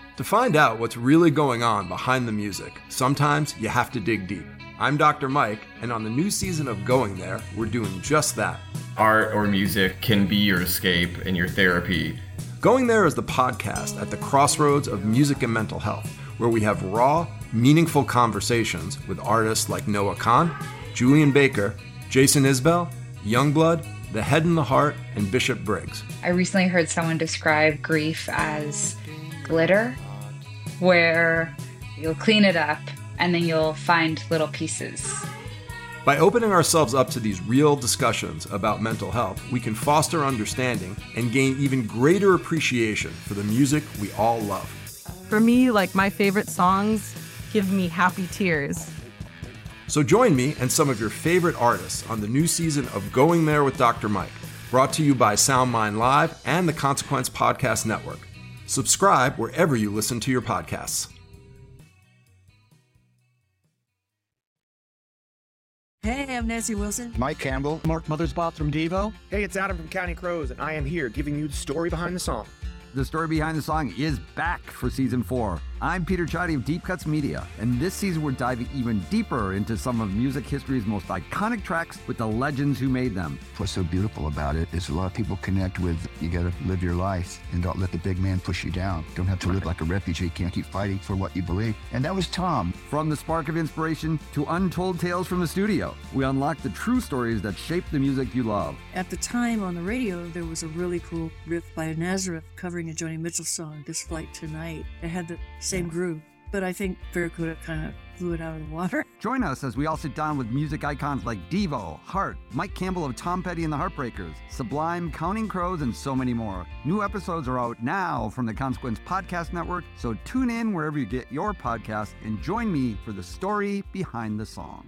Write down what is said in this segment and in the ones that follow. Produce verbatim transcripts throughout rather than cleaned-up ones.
To find out what's really going on behind the music, sometimes you have to dig deep. I'm Doctor Mike, and on the new season of Going There, we're doing just that. Art or music can be your escape and your therapy. Going There is the podcast at the crossroads of music and mental health, where we have raw, meaningful conversations with artists like Noah Kahan, Julian Baker, Jason Isbell, Youngblood, The Head and the Heart, and Bishop Briggs. I recently heard someone describe grief as glitter, where you'll clean it up and then you'll find little pieces. By opening ourselves up to these real discussions about mental health, we can foster understanding and gain even greater appreciation for the music we all love. For me, like, my favorite songs give me happy tears. So join me and some of your favorite artists on the new season of Going There with Doctor Mike, brought to you by SoundMind Live and the Consequence Podcast Network. Subscribe wherever you listen to your podcasts. Hey, I'm Nancy Wilson. Mike Campbell. Mark Mothersbaugh from Devo. Hey, it's Adam from Counting Crows, and I am here giving you the story behind the song. The story behind the song is back for season four. I'm Peter Chadi of Deep Cuts Media, and this season we're diving even deeper into some of music history's most iconic tracks with the legends who made them. What's so beautiful about it is a lot of people connect with, you gotta live your life and don't let the big man push you down. Don't have to live like a refugee, can't keep fighting for what you believe. And that was Tom. From the spark of inspiration to untold tales from the studio, we unlock the true stories that shape the music you love. At the time on the radio, there was a really cool riff by Nazareth covering a Joni Mitchell song, This Flight Tonight. It had the same groove, but I think Barracuda kind of blew it out of the water. Join us as we all sit down with music icons like Devo, Heart, Mike Campbell of Tom Petty and the Heartbreakers, Sublime, Counting Crows, and so many more. New episodes are out now from the Consequence Podcast Network, so tune in wherever you get your podcasts and join me for the story behind the song.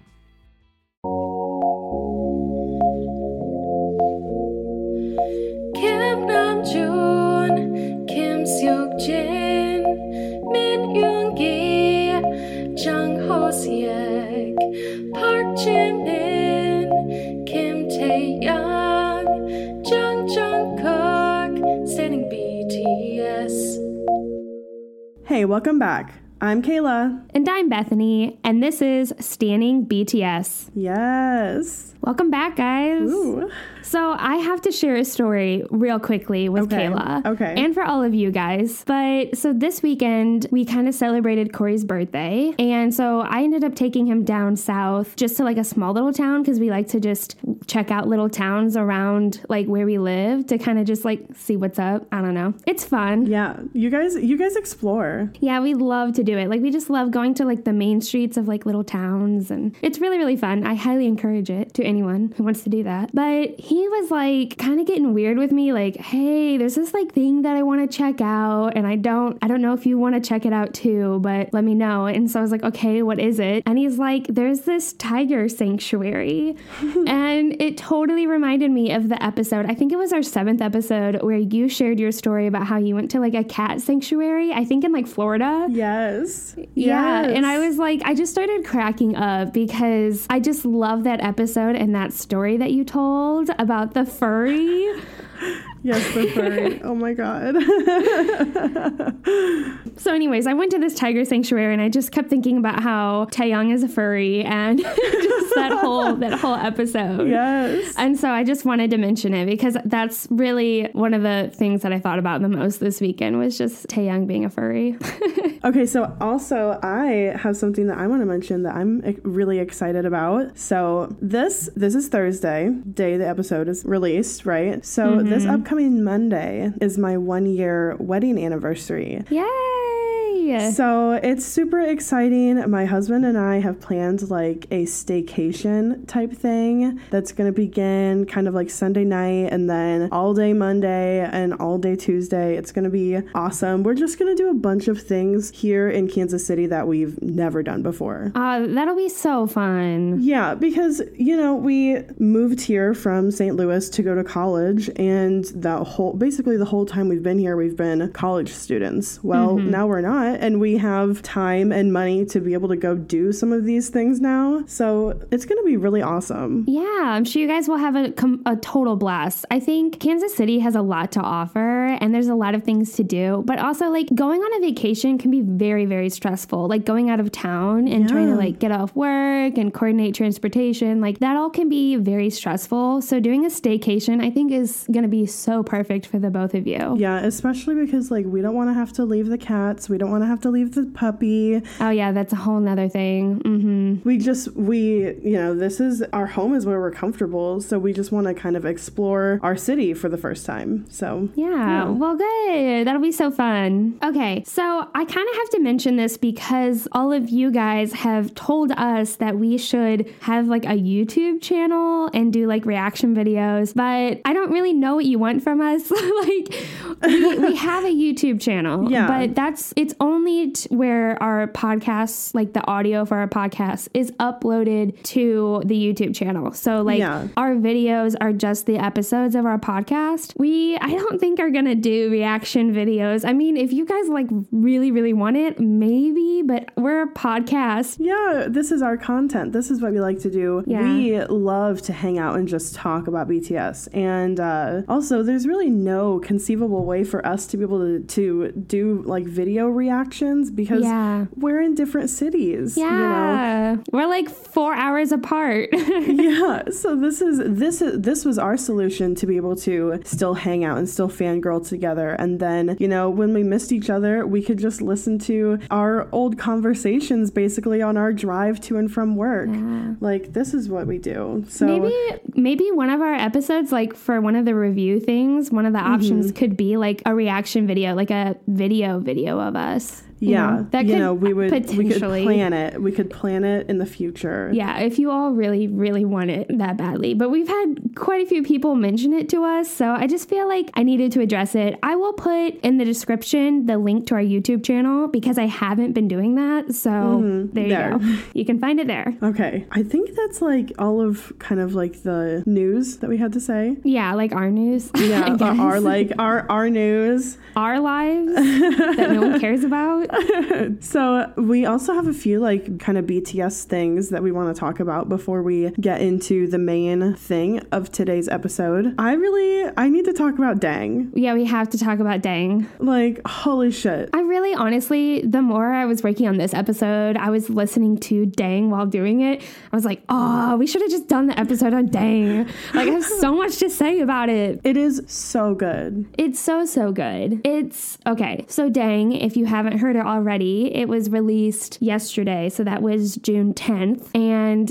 Kim Namjoon, Kim Seok Jin, Min Yoon Gi, Jung Ho Seok, Park Jin Min, Kim Tae Young, Jung Jungkook, standing B T S. Hey, welcome back. I'm Kayla. And I'm Bethany, and this is Standing B T S. Yes. Welcome back, guys. Ooh. So I have to share a story real quickly with okay. Kayla. Okay. And for all of you guys. But so this weekend, we kind of celebrated Corey's birthday. And so I ended up taking him down south just to like a small little town because we like to just check out little towns around like where we live to kind of just like see what's up. I don't know. It's fun. Yeah. You guys, you guys explore. Yeah, we love to do it. Like we just love going to like the main streets of like little towns, and it's really, really fun. I highly encourage it to anyone who wants to do that. But he was like kind of getting weird with me, like, hey, there's this like thing that I want to check out, and I don't, I don't know if you want to check it out too, but let me know. And so I was like, okay, what is it? And he's like, there's this tiger sanctuary. And it totally reminded me of the episode. I think it was our seventh episode where you shared your story about how you went to like a cat sanctuary, I think in like Florida. Yes. Yeah. Yes. And I was like, I just started cracking up because I just love that episode and that story that you told about the furry. Yes, the furry. Oh my God. So anyways, I went to this tiger sanctuary and I just kept thinking about how Taeyong is a furry and just that whole that whole episode. Yes. And so I just wanted to mention it because that's really one of the things that I thought about the most this weekend was just Taeyong being a furry. Okay, so also I have something that I want to mention that I'm really excited about. So this this is Thursday, day the episode is released, right? So mm-hmm. this upcoming Monday is my one year wedding anniversary. Yay! So it's super exciting. My husband and I have planned like a staycation type thing that's going to begin kind of like Sunday night and then all day Monday and all day Tuesday. It's going to be awesome. We're just going to do a bunch of things here in Kansas City that we've never done before. Uh, that'll be so fun. Yeah, because, you know, we moved here from Saint Louis to go to college, and the whole, basically the whole time we've been here, we've been college students. Well, mm-hmm. now we're not. that, and we have time and money to be able to go do some of these things now. So it's going to be really awesome. Yeah, I'm sure you guys will have a, a total blast. I think Kansas City has a lot to offer, and there's a lot of things to do, but also like going on a vacation can be very, very stressful. Like going out of town and Yeah. trying to like get off work and coordinate transportation, like that all can be very stressful. So doing a staycation, I think, is going to be so perfect for the both of you. Yeah, especially because like we don't want to have to leave the cats. We don't want to have to leave the puppy. Oh yeah, that's a whole nother thing. Mm-hmm. We just, we, you know, this is, our home is where we're comfortable. So we just want to kind of explore our city for the first time. So Yeah, yeah. well, good. That'll be so fun. Okay, so I kind of have to mention this because all of you guys have told us that we should have like a YouTube channel and do like reaction videos, but I don't really know what you want from us. Like, we, we have a YouTube channel, Yeah. but that's, it's only t- where our podcasts, like the audio for our podcast, is uploaded to the YouTube channel. So like Yeah. our videos are just the episodes of our podcast. We, I don't think are going to do reaction videos. I mean, if you guys like really, really want it, maybe, but we're a podcast. Yeah, this is our content. This is what we like to do. Yeah. We love to hang out and just talk about B T S. And uh, also, there's really no conceivable way for us to be able to, to do like video reactions because Yeah. we're in different cities. You know? Yeah. We're like four hours apart. Yeah, so this is this is this was our solution to be able to still hang out and still fangirl together, and then, you know, when we missed each other, we could just listen to our old conversations basically on our drive to and from work. Yeah. Like, this is what we do. So Maybe maybe one of our episodes, like for one of the review things, one of the options Mm-hmm. could be like a reaction video, like a video video of us. You yeah, know, that you could know, we would we could potentially plan it. We could plan it in the future. Yeah, if you all really, really want it that badly. But we've had quite a few people mention it to us, so I just feel like I needed to address it. I will put in the description the link to our YouTube channel because I haven't been doing that. So Mhm, there you there. go. You can find it there. Okay, I think that's like all of kind of like the news that we had to say. Yeah, like our news. Yeah, I our, guess. our like our our news. Our lives that no one cares about. So we also have a few like kind of B T S things that we want to talk about before we get into the main thing of today's episode. I really, I need to talk about Dang. Yeah, we have to talk about Dang. Like, holy shit. I really, honestly, the more I was working on this episode, I was listening to Dang while doing it. I was like, oh, we should have just done the episode on Dang. Like, I have so much to say about it. It is so good. It's so, so good. It's, okay, so Dang, if you haven't heard it already, it was released yesterday, so that was June tenth, and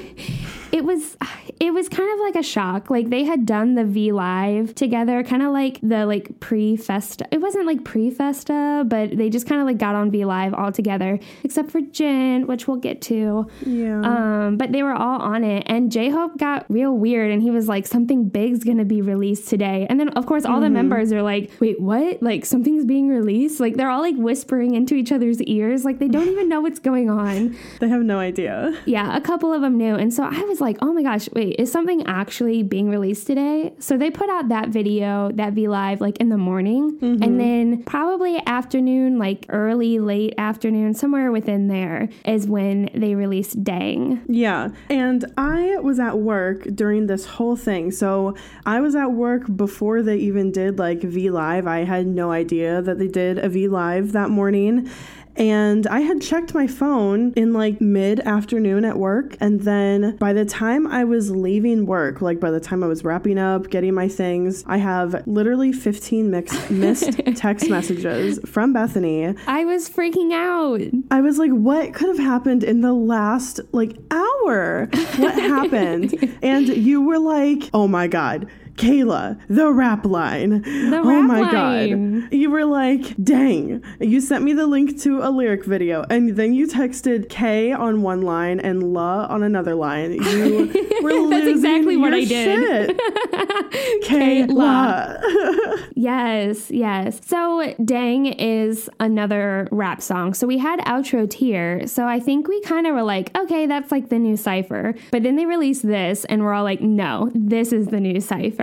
it was, it was kind of like a shock. Like, they had done the V Live together, kind of like the, like, pre-Festa. It wasn't, like, pre-Festa, but they just kind of, like, got on V Live all together, except for Jin, which we'll get to. Yeah. Um, but they were all on it, and J-Hope got real weird, and he was like, something big's gonna be released today. And then, of course, all Mm-hmm. the members are like, wait, what? Like, something's being released? Like, they're all, like, whispering into each other's ears. Like, they don't even know what's going on. They have no idea. Yeah, a couple of them knew. And so I was like, oh my gosh, wait, is something actually being released today? So they put out that video, that V Live, like in the morning. Mm-hmm. And then probably afternoon, like early, late afternoon, somewhere within there is when they released Dang. Yeah. And I was at work during this whole thing. So I was at work before they even did like V Live. I had no idea that they did a V Live that morning. And I had checked my phone in like mid-afternoon at work. And then by the time I was leaving work, like by the time I was wrapping up, getting my things, I have literally fifteen mix- missed text messages from Bethany. I was freaking out. I was like, what could have happened in the last like hour? What happened? And you were like, oh my God, Kayla, the rap line. The oh rap my line. God. You were like, dang. You sent me the link to a lyric video, and then you texted K on one line and La on another line. You were losing That's exactly what your I did. shit. Kayla. Yes, yes. So Dang is another rap song. So we had Outro Tier. So I think we kind of were like, okay, that's like the new Cypher. But then they released this and we're all like, no, this is the new Cypher.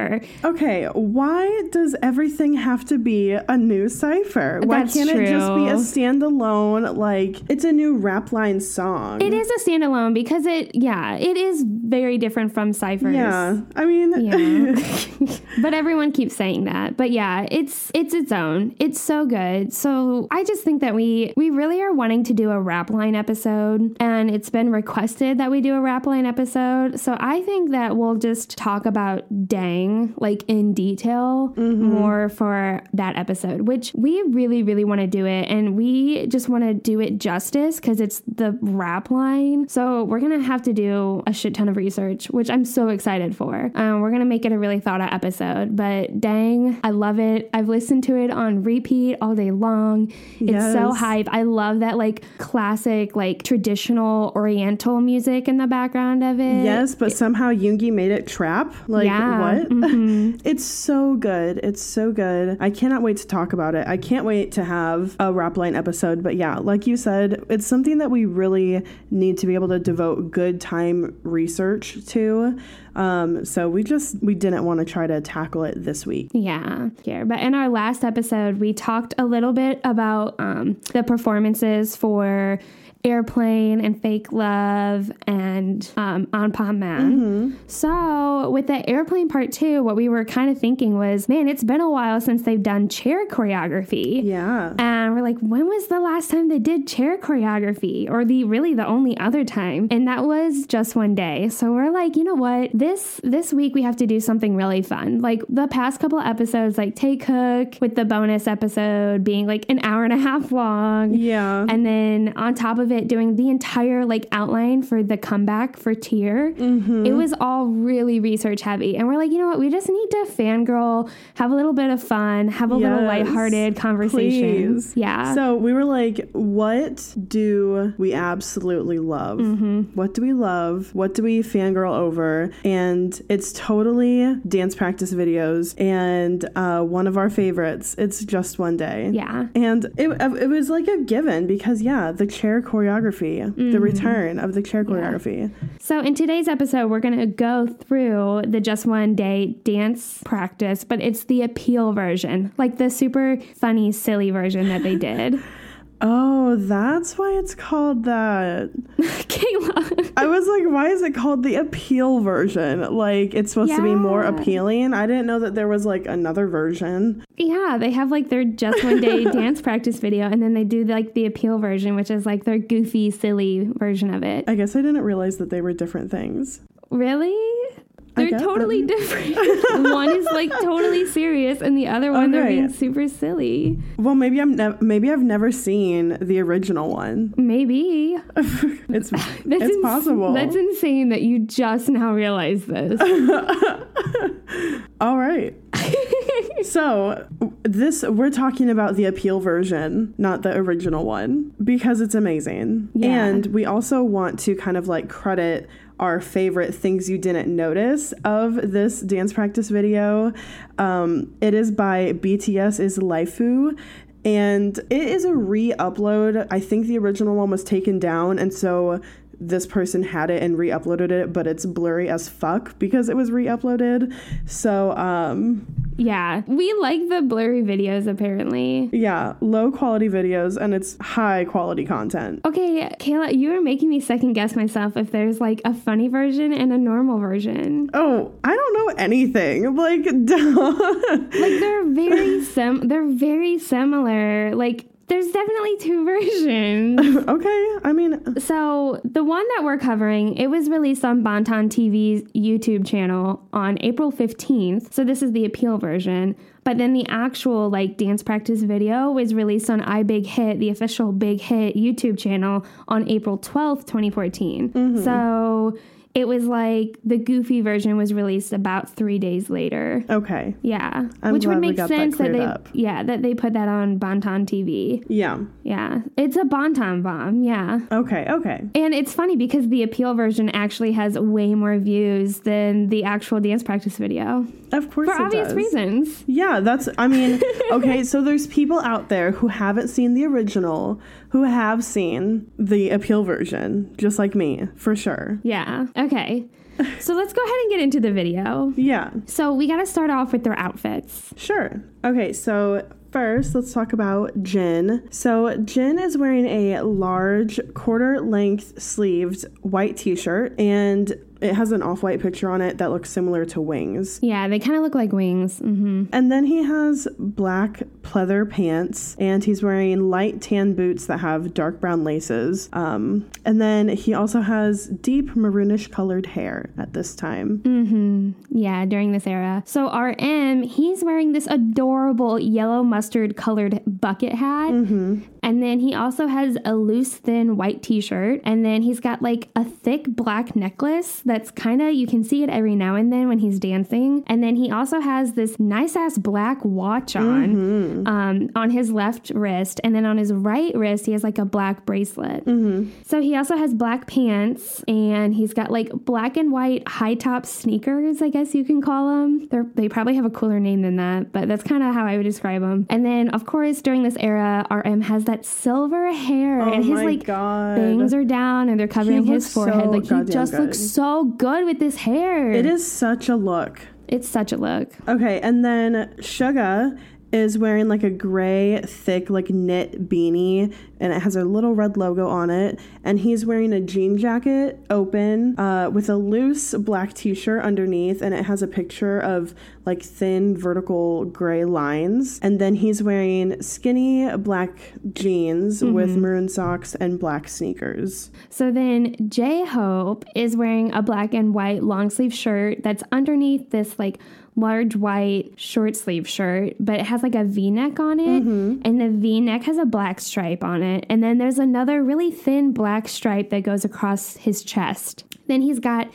Cypher. Okay, why does everything have to be a new Cypher? Why That's can't it just be a true. standalone, like, it's a new rap line song? It is a standalone because it, yeah, it is very different from Cypher's. Yeah, I mean... Yeah. But everyone keeps saying that. But yeah, it's it's its own. It's so good. So I just think that we we really are wanting to do a rap line episode, and it's been requested that we do a rap line episode. So I think that we'll just talk about Dang like in detail Mm-hmm. more for that episode, which we really really want to do it, and we just want to do it justice because it's the rap line. So we're gonna have to do a shit ton of research, which I'm so excited for. Um, we're gonna make it a really thought out episode. But Dang, I love it. I've listened to it on repeat all day long. It's Yes. so hype. I love that like classic, like traditional Oriental music in the background of it. Yes, but somehow Yoongi made it trap. Like, Yeah, what? mhm. It's so good. It's so good. I cannot wait to talk about it. I can't wait to have a rap line episode. But yeah, like you said, it's something that we really need to be able to devote good time research to. Um, so we just, we didn't want to try to tackle it this week. Yeah, here. But in our last episode, we talked a little bit about um, the performances for Airplane and Fake Love and um, On Palm Man. Mm-hmm. So with the Airplane part two, what we were kind of thinking was, man, it's been a while since they've done chair choreography. Yeah. And we're like, when was the last time they did chair choreography? Or the really the only other time? And that was just one day. So we're like, you know what? This this week we have to do something really fun. Like the past couple episodes, like Tay Cook with the bonus episode being like an hour and a half long. Yeah. And then on top of it, doing the entire like outline for the comeback for Tear. Mm-hmm. It was all really research heavy. And we're like, you know what? We just need to fangirl, have a little bit of fun, have a little Yes. lighthearted conversation. Please. Yeah. So we were like, what do we absolutely love? Mm-hmm. What do we love? What do we fangirl over? And it's totally dance practice videos. And uh, one of our favorites, it's Just One Day. Yeah. And it, it was like a given because, yeah, the chair choreography, Mm-hmm. the return of the chair choreography. So in today's episode, we're going to go through the Just One Day dance practice, but it's the appeal version, like the super funny, silly version that they did. Oh, that's why it's called that. Kayla. I was like, why is it called the appeal version? Like, it's supposed Yeah. to be more appealing. I didn't know that there was like another version. Yeah, they have like their Just One Day dance practice video, and then they do like the appeal version, which is like their goofy, silly version of it. I guess I didn't realize that they were different things. Really? They're guess- totally different. One is like totally serious, and the other one they're Okay. being super silly. Well, maybe I'm nev- maybe I've never seen the original one. Maybe. It's That's it's ins- possible. That's insane that you just now realize this. All right. So this we're talking about the appeal version, not the original one, because it's amazing. Yeah. And we also want to kind of like credit our favorite things you didn't notice of this dance practice video. Um, it is by B T S is Laifu. And it is a re-upload. I think the original one was taken down, and so this person had it and re-uploaded it, but it's blurry as fuck because it was re-uploaded. So, um... yeah, we like the blurry videos, apparently. yeah, low quality videos, and it's high quality content. Okay, Kayla, you are making me second guess myself if there's like a funny version and a normal version. Oh, I don't know anything. Like, duh. Like, they're very sim- they're very similar. Like, there's definitely two versions. Okay, I mean... So, the one that we're covering, it was released on Bantan T V's YouTube channel on April fifteenth. So, this is the appeal version. But then the actual, like, dance practice video was released on iBigHit, the official Big Hit YouTube channel, on April twelfth, twenty fourteen. Mm-hmm. So... it was like the goofy version was released about three days later. Okay. Yeah. I'm Which glad would we make got that sense that, cleared they up. yeah, that they put that on Bantan T V. Yeah. Yeah. It's a Bantan bomb, yeah. Okay, okay. And it's funny because the appeal version actually has way more views than the actual dance practice video. Of course For it obvious does. reasons. Yeah, that's, I mean, okay, so there's people out there who haven't seen the original, who have seen the appeal version, just like me, for sure. Yeah. Okay. So let's go ahead and get into the video. Yeah. So we got to start off with their outfits. Sure. Okay, so first, let's talk about Jin. So Jin is wearing a large quarter-length sleeved white t-shirt, and it has an off-white picture on it that looks similar to wings. Yeah, they kind of look like wings. Mm-hmm. And then he has black pleather pants, and he's wearing light tan boots that have dark brown laces. Um, and then he also has deep maroonish colored hair at this time. Mm-hmm. Yeah, during this era. So R M, he's wearing this adorable yellow mustard colored bucket hat. Mm-hmm. And then he also has a loose, thin white t-shirt. And then he's got like a thick black necklace that's kind of, you can see it every now and then when he's dancing. And then he also has this nice ass black watch on, Mm-hmm. um, on his left wrist. And then on his right wrist, he has like a black bracelet. Mm-hmm. So he also has black pants, and he's got like black and white high top sneakers, I guess you can call them. They're, they probably have a cooler name than that, but that's kind of how I would describe them. And then, of course, during this era, R M has that silver hair, Oh and his my like God. bangs are down, and they're covering He his looks forehead. so Like he goddamn just good. looks so good with this hair. It is such a look. It's such a look. Okay, and then Suga is wearing like a gray, thick, like knit beanie, and it has a little red logo on it. And he's wearing a jean jacket, open, uh, with a loose black t-shirt underneath, and it has a picture of like thin vertical gray lines. And then he's wearing skinny black jeans Mm-hmm. with maroon socks and black sneakers. So then J-Hope is wearing a black and white long sleeve shirt that's underneath this like large white short sleeve shirt, but it has like a V-neck on it, Mm-hmm. and the V-neck has a black stripe on it, and then there's another really thin black stripe that goes across his chest. Then he's got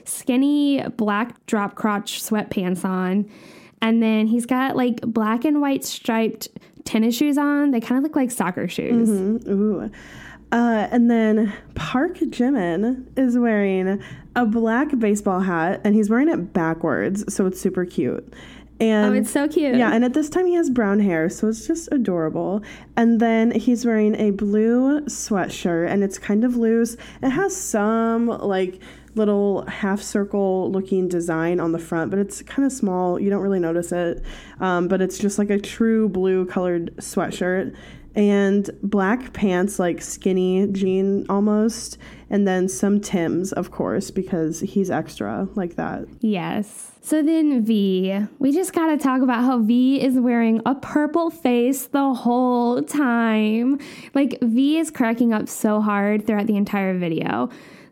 skinny black drop crotch sweatpants on, and then he's got like black and white striped tennis shoes on. They kind of look like soccer shoes. Mm-hmm. Ooh. Uh, and then Park Jimin is wearing a black baseball hat, and he's wearing it backwards, so it's super cute. And Oh, it's so cute. Yeah, and at this time he has brown hair, so it's just adorable. And then he's wearing a blue sweatshirt, and it's kind of loose. It has some like little half circle looking design on the front, but it's kind of small. You don't really notice it. Um, but it's just like a true blue colored sweatshirt. And black pants, like skinny jean almost, and then some Timbs, of course, because he's extra like that. Yes. So then V, we just got to talk about how V is wearing a purple face the whole time. Like V is cracking up so hard throughout the entire video.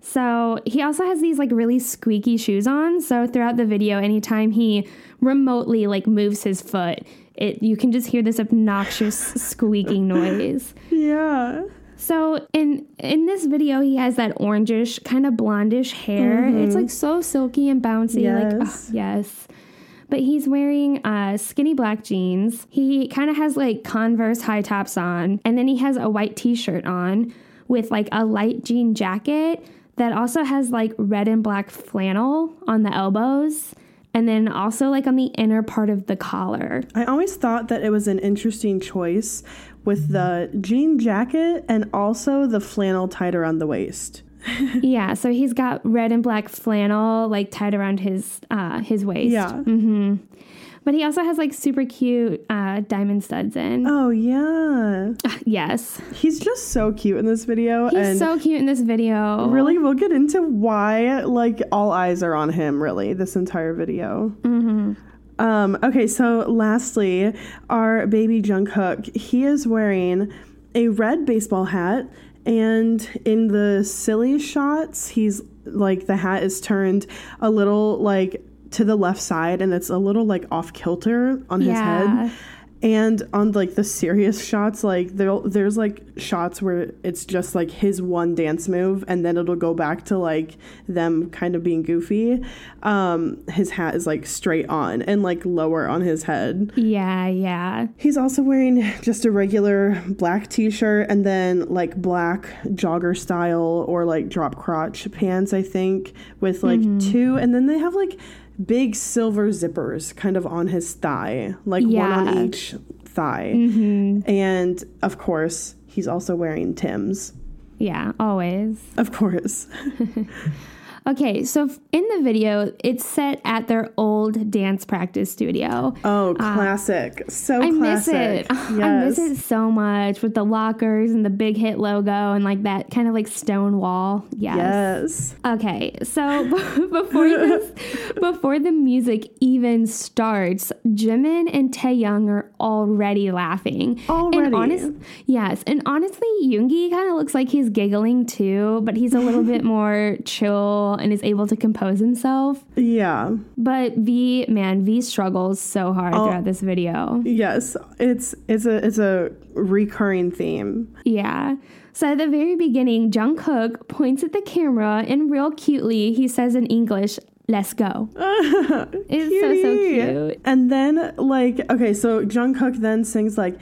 So he also has these like really squeaky shoes on. So throughout the video, anytime he remotely like moves his foot, it you can just hear this obnoxious squeaking noise. Yeah. So in in this video, he has that orangish, kind of blondish hair. Mhm. It's like so silky and bouncy. Yes. Like, oh, yes. But he's wearing uh, skinny black jeans. He kind of has like Converse high tops on. And then he has a white t-shirt on with like a light jean jacket that also has like red and black flannel on the elbows. And then also like on the inner part of the collar. I always thought that it was an interesting choice with the jean jacket and also the flannel tied around the waist. Yeah, so he's got red and black flannel like tied around his uh, his waist. Yeah. Mm-hmm. But he also has like super cute uh, diamond studs in. Oh, yeah. Yes. He's just so cute in this video. He's and so cute in this video. Really, we'll get into why, like, all eyes are on him, really, this entire video. Mm-hmm. Um, okay, so lastly, our baby Jungkook, he is wearing a red baseball hat, and in the silly shots, he's, like, the hat is turned a little, like, to the left side, and it's a little like off kilter on his Yeah. head. And on like the serious shots, like there there's like shots where it's just like his one dance move, and then it'll go back to like them kind of being goofy. Um, his hat is like straight on and like lower on his head. Yeah, yeah. He's also wearing just a regular black t-shirt and then like black jogger style or like drop crotch pants, I think, with like Mhm. two, and then they have like big silver zippers kind of on his thigh, like one Yeah. on each thigh. Mm-hmm. And of course, he's also wearing Timbs. Yeah, always. Of course. Okay, so in the video, it's set at their old dance practice studio. Oh, classic. Uh, so I classic. miss it. Yes. I miss it so much with the lockers and the big hit logo and like that kind of like stone wall. Yes. Yes. Okay, so before this, before the music even starts, Jimin and Taehyung are already laughing. Already. And honest, yes, and honestly, Yoongi kind of looks like he's giggling too, but he's a little bit more chill and is able to compose himself. Yeah. But V, man, V struggles so hard oh, throughout this video. Yes, it's it's a it's a recurring theme. Yeah. So at the very beginning, Jungkook points at the camera and real cutely he says in English, "Let's go." It's so, so cute. And then, like, okay, so Jungkook then sings, like,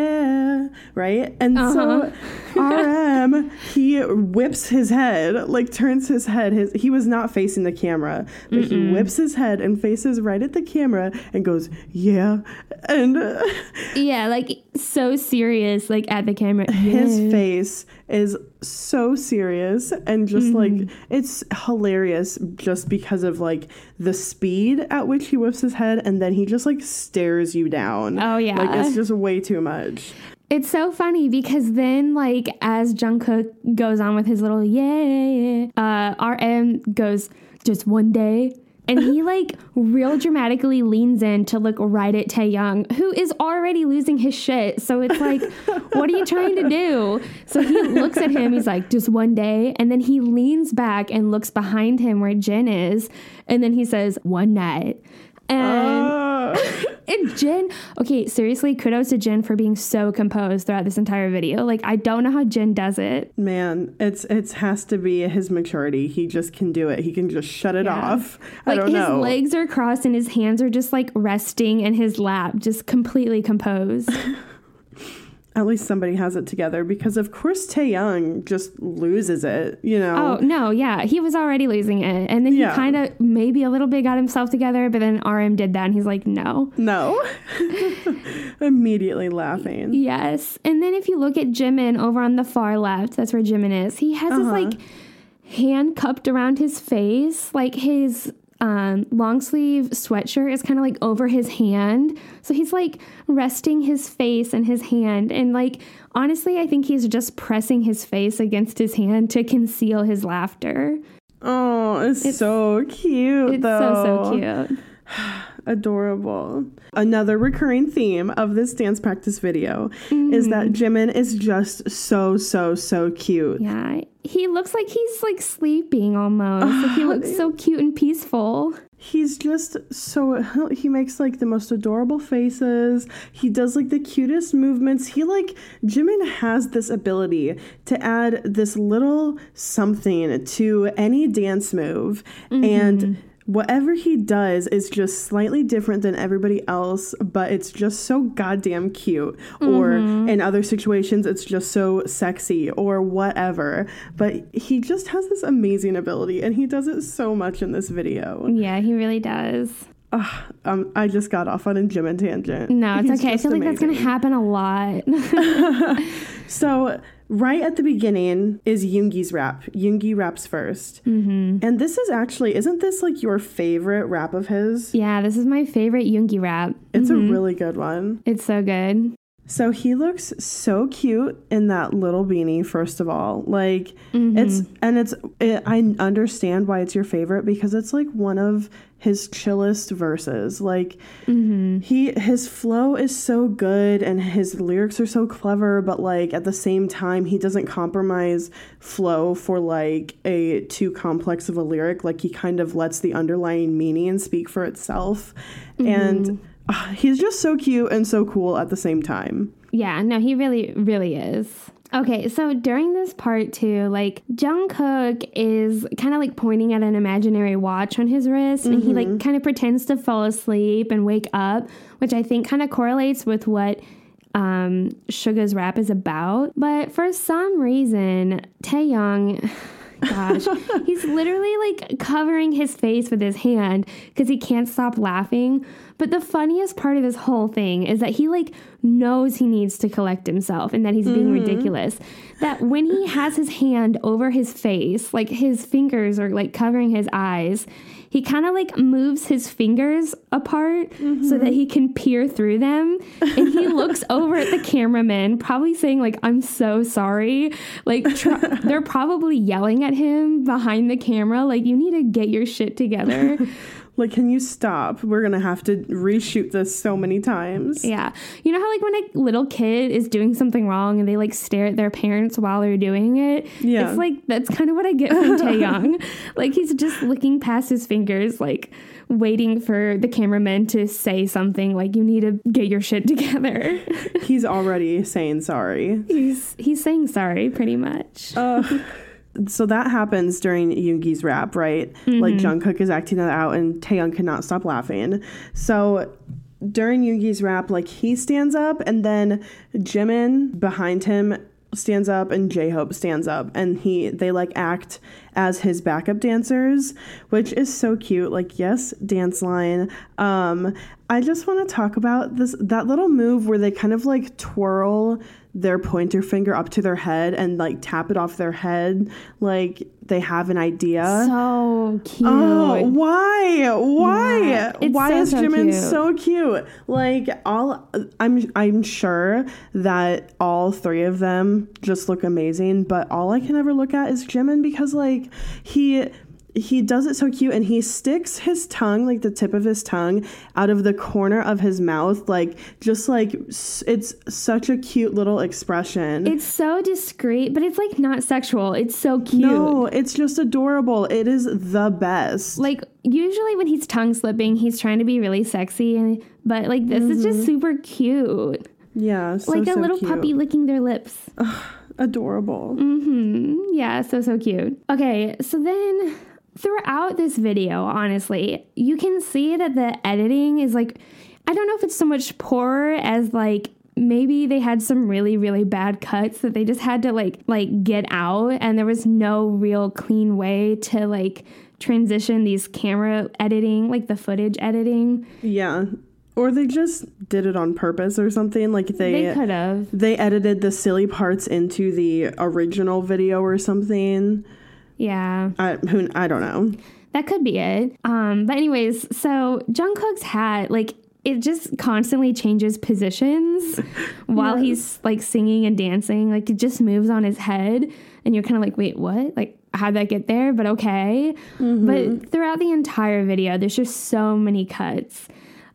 yeah, right? And uh-huh. so R M, he whips his head, like, turns his head. His He was not facing the camera, but Mm-mm. he whips his head and faces right at the camera and goes, yeah. And uh, yeah, like, so serious, like, at the camera. His yeah. face is so serious and just mm-hmm. like it's hilarious just because of like the speed at which he whips his head and then he just like stares you down. Oh yeah, like it's just way too much. It's so funny because then like as Jungkook goes on with his little yeah, uh, R M goes just one day. And he, like, real dramatically leans in to look right at Taehyung, who is already losing his shit. So it's like, what are you trying to do? So he looks at him. He's like, just one day. And then he leans back and looks behind him where Jin is. And then he says, one night. And, uh. and Jin, okay, seriously, kudos to Jin for being so composed throughout this entire video. Like, I don't know how Jin does it. Man, it's it's has to be his maturity. He just can do it. He can just shut it yeah. off. I like, don't know. His legs are crossed and his hands are just, like, resting in his lap, just completely composed. At least somebody has it together because, of course, Taehyung just loses it, you know? Oh, no, yeah. He was already losing it. And then he yeah. kind of maybe a little bit got himself together, but then R M did that and he's like, no. No. Immediately laughing. Yes. And then if you look at Jimin over on the far left, that's where Jimin is. He has uh-huh. his, like, hand cupped around his face, like his... Um, long sleeve sweatshirt is kind of like over his hand. So he's like resting his face in his hand. And like, honestly, I think he's just pressing his face against his hand to conceal his laughter. Oh, it's, it's so cute, it's though. so, so cute. Adorable. Another recurring theme of this dance practice video mm-hmm. is that Jimin is just so, so, so cute. Yeah. He looks like he's like sleeping almost. Like he looks so cute and peaceful. He's just so, he makes like the most adorable faces. He does like the cutest movements. He like, Jimin has this ability to add this little something to any dance move. Mm-hmm. And whatever he does is just slightly different than everybody else, but it's just so goddamn cute. Mm-hmm. Or in other situations, it's just so sexy or whatever. But he just has this amazing ability, and he does it so much in this video. Yeah, he really does. Uh, um, I just got off on a Jimin tangent. No, it's He's okay. I feel amazing. like that's going to happen a lot. So... right at the beginning is Yoongi's rap. Yoongi raps first. Mm-hmm. And this is actually, isn't this like your favorite rap of his? Yeah, this is my favorite Yoongi rap. It's mm-hmm. a really good one. It's so good. So he looks so cute in that little beanie, first of all. Like, mm-hmm. it's, and it's, it, I understand why it's your favorite because it's like one of his chillest verses. Like, mm-hmm. he, his flow is so good and his lyrics are so clever, but like at the same time, he doesn't compromise flow for like a too complex of a lyric. Like, he kind of lets the underlying meaning speak for itself. Mm-hmm. And uh, he's just so cute and so cool at the same time. Yeah, no, he really, really is. Okay, so during this part too, like Jungkook is kind of like pointing at an imaginary watch on his wrist, mm-hmm. and he like kind of pretends to fall asleep and wake up, which I think kind of correlates with what um, Suga's rap is about. But for some reason, Taehyung... Gosh, he's literally like covering his face with his hand because he can't stop laughing. But the funniest part of this whole thing is that he like knows he needs to collect himself and that he's being Mm-hmm. ridiculous. That when he has his hand over his face, like his fingers are like covering his eyes, he kind of like moves his fingers apart Mm-hmm. so that he can peer through them. And he looks over at the cameraman, probably saying like, I'm so sorry. Like tr- they're probably yelling at him behind the camera. Like, you need to get your shit together. Like, can you stop? We're going to have to reshoot this so many times. Yeah. You know how like when a little kid is doing something wrong and they like stare at their parents while they're doing it? Yeah. It's like, that's kind of what I get from Taeyong. Like, he's just looking past his fingers, like waiting for the cameraman to say something like, you need to get your shit together. He's already saying sorry. He's, he's saying sorry pretty much. Uh, so that happens during Yoongi's rap, right? Mm-hmm. Like Jungkook is acting that out and Taeyong cannot stop laughing. So during Yoongi's rap, like he stands up and then Jimin behind him stands up and J-Hope stands up and he they like act as his backup dancers, which is so cute. Like, yes, dance line. Um, I just want to talk about this that little move where they kind of like twirl their pointer finger up to their head and like tap it off their head like they have an idea. So cute. Oh, why? Why? Yeah, it's why so, is so Jimin cute. so cute? Like all I'm I'm sure that all three of them just look amazing, but all I can ever look at is Jimin because like he he does it so cute and he sticks his tongue, like the tip of his tongue, out of the corner of his mouth, like just like it's such a cute little expression. It's so discreet, but it's like not sexual. It's so cute. No, it's just adorable. It is the best. Like usually when he's tongue slipping, he's trying to be really sexy, and but like this mm-hmm. is just super cute. Yeah, so, like a so little cute. puppy licking their lips. Ugh, adorable. Mm-hmm. Yeah, so so cute. Okay, so then throughout this video, honestly, you can see that the editing is like, I don't know if it's so much poor as like maybe they had some really, really bad cuts that they just had to like like get out, and there was no real clean way to like transition these camera editing, like the footage editing. Yeah. Or they just did it on purpose or something. Like they They could have. They edited the silly parts into the original video or something. Yeah. I who I don't know. That could be it. Um, but anyways, so Jungkook's hat, like, it just constantly changes positions while Yes. he's like singing and dancing. Like, it just moves on his head, and you're kind of like, wait, what? Like, how'd that get there? But okay. Mm-hmm. But throughout the entire video, there's just so many cuts.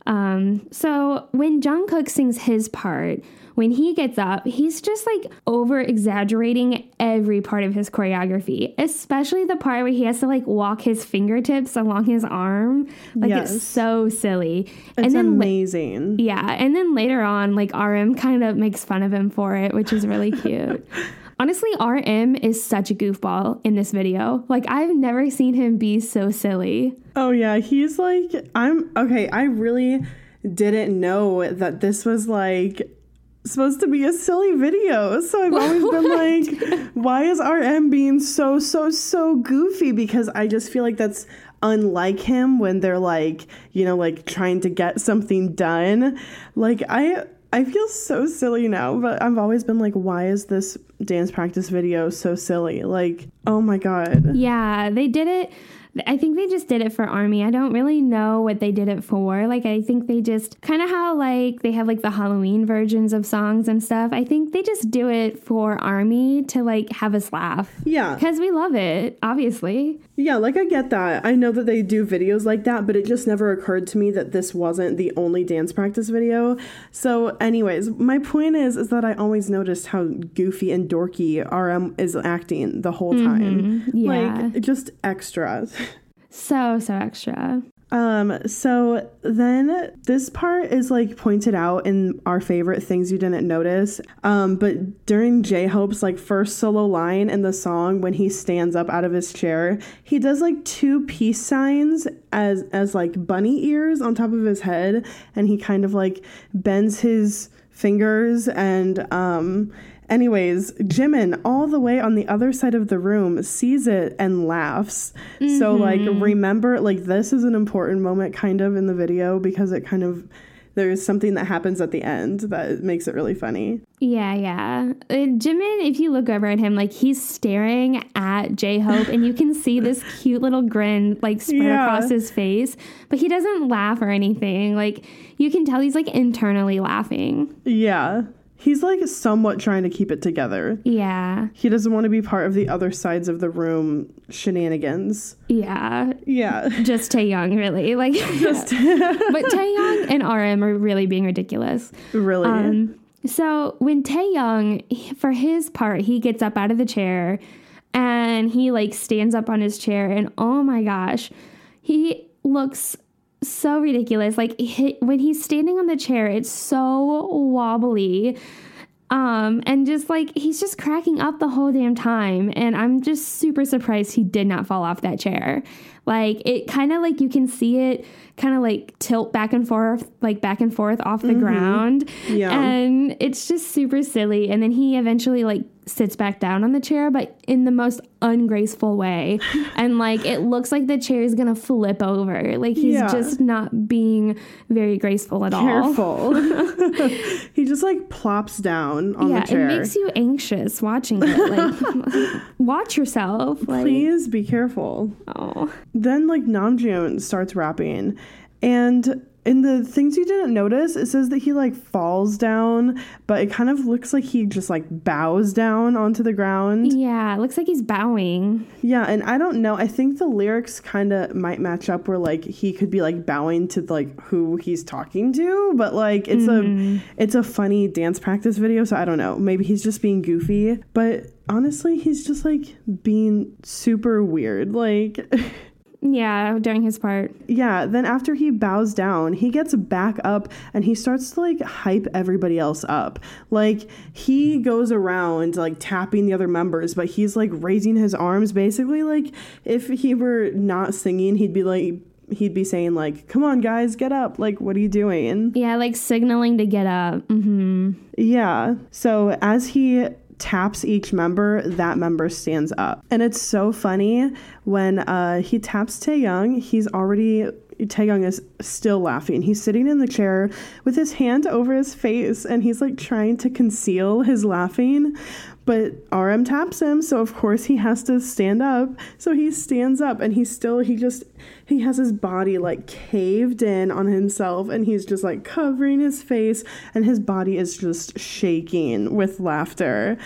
Um, so when Jungkook sings his part, when he gets up, he's just like over exaggerating every part of his choreography, especially the part where he has to like walk his fingertips along his arm. Like Yes. it's so silly. It's and then amazing. yeah, and then later on, like R M kind of makes fun of him for it, which is really cute. Honestly, R M is such a goofball in this video. Like, I've never seen him be so silly. Oh yeah, he's like I'm okay, I really didn't know that this was like supposed to be a silly video. So I've always been like, why is R M being so so so goofy? Because I just feel like that's unlike him when they're like, you know, like trying to get something done. Like I I feel so silly now, but I've always been like, why is this dance practice video so silly? Like, oh my God. Yeah, they did it. I think they just did it for ARMY. I don't really know what they did it for. Like, I think they just kind of how like they have like the Halloween versions of songs and stuff. I think they just do it for ARMY to like have us laugh. Yeah. Because we love it, obviously. Yeah, like I get that. I know that they do videos like that, but it just never occurred to me that this wasn't the only dance practice video. So anyways, my point is, is that I always noticed how goofy and dorky R M is acting the whole time. Mm-hmm. Yeah. Like, just extra. So, so extra. Um, so then this part is like pointed out in our favorite things you didn't notice. Um, but during J-Hope's like first solo line in the song, when he stands up out of his chair, he does like two peace signs as, as like bunny ears on top of his head. And he kind of like bends his fingers and, um, Anyways, Jimin, all the way on the other side of the room, sees it and laughs. Mm-hmm. So, like, remember, like, this is an important moment kind of in the video because it kind of, there's something that happens at the end that makes it really funny. Yeah, yeah. Uh, Jimin, if you look over at him, like, he's staring at J-Hope, and you can see this cute little grin, like, spread yeah. across his face. But he doesn't laugh or anything. Like, you can tell he's, like, internally laughing. Yeah. He's, like, somewhat trying to keep it together. Yeah. He doesn't want to be part of the other sides of the room shenanigans. Yeah. Yeah. Just Taehyung, really. Like, just but Taehyung and R M are really being ridiculous. Really? Um, so when Taehyung, for his part, he gets up out of the chair and he, like, stands up on his chair, and oh my gosh, he looks so ridiculous. Like, he, when he's standing on the chair, it's so wobbly, um and just like he's just cracking up the whole damn time, and I'm just super surprised he did not fall off that chair. Like, it kind of, like, you can see it kind of, like, tilt back and forth, like, back and forth off the mm-hmm. ground. Yeah. And it's just super silly. And then he eventually, like, sits back down on the chair, but in the most ungraceful way. And, like, it looks like the chair is going to flip over. Like, he's yeah. just not being very graceful at Careful. all. He just, like, plops down on yeah, the chair. It makes you anxious watching it. Like, watch yourself. Like, please be careful. Oh. Then, like, Namjoon starts rapping, and in the things you didn't notice, it says that he, like, falls down, but it kind of looks like he just, like, bows down onto the ground. Yeah, it looks like he's bowing. Yeah, and I don't know. I think the lyrics kind of might match up where, like, he could be, like, bowing to, like, who he's talking to, but, like, it's mm. a it's a funny dance practice video, so I don't know. Maybe he's just being goofy, but honestly, he's just, like, being super weird. Like... Yeah, during his part. Yeah, then after he bows down, he gets back up and he starts to, like, hype everybody else up. Like, he goes around, like, tapping the other members, but he's, like, raising his arms. Basically, like, if he were not singing, he'd be, like, he'd be saying, like, come on, guys, get up. Like, what are you doing? Yeah, like, signaling to get up. Mm-hmm. Yeah. So as he taps each member, that member stands up. And it's so funny when uh, he taps Taehyung, he's already... Taehyung is still laughing. He's sitting in the chair with his hand over his face, and he's, like, trying to conceal his laughing. But R M taps him, so of course he has to stand up. So he stands up, and he's still, he just, he has his body, like, caved in on himself, and he's just, like, covering his face, and his body is just shaking with laughter.